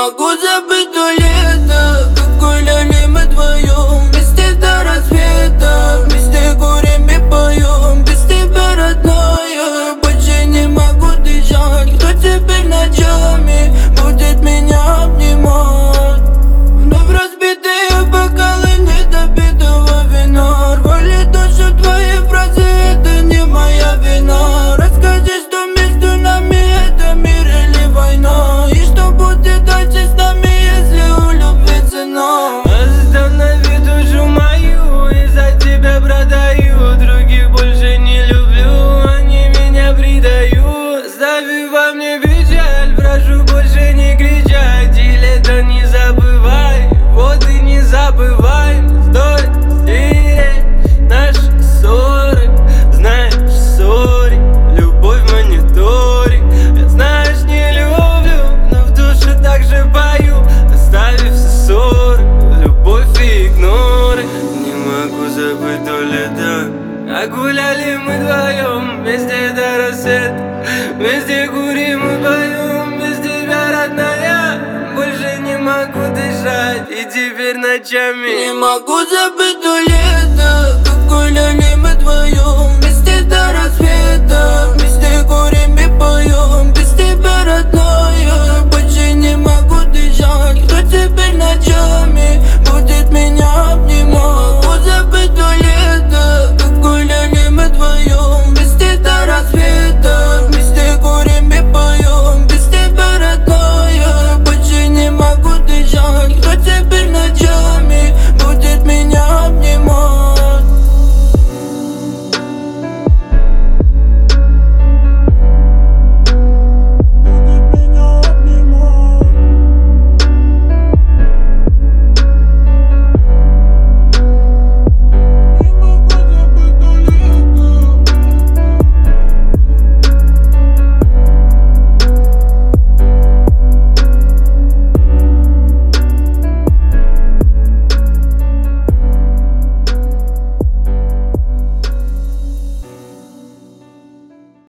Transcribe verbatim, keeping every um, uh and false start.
могу забыть то лето, как гуляли мы вдвоем, вместе до рассвета, вместе курим и поем. Без тебя, родная, больше не могу дышать. Кто теперь ночами будет меня обнимать? Вновь разбитые бокалы недопитого вина рвали душу, твои фразы, это не моя вина. Расскажи, что между нами, это мир или война, и что будет дальше с нами, если у любви цена. Останови душу мою, из-за тебя продаю. Других больше не люблю, они меня предают. Остави во мне печаль, прошу больше не кричать. И лето не забывай, вот и не забывай. Стой, стереть наши ссоры. Знаешь, сори, любовь в мониторе. Я, знаешь, не люблю, но в душе так же пою. Оставив все ссоры, любовь и игноры. Не могу забыть то лето, а гуляли мы вдвоем, вместе до рассвета, вместе курим и поем. Без тебя, родная, больше не могу дышать, и теперь ночами не могу забыть то лето, как гуляли мы вдвоем.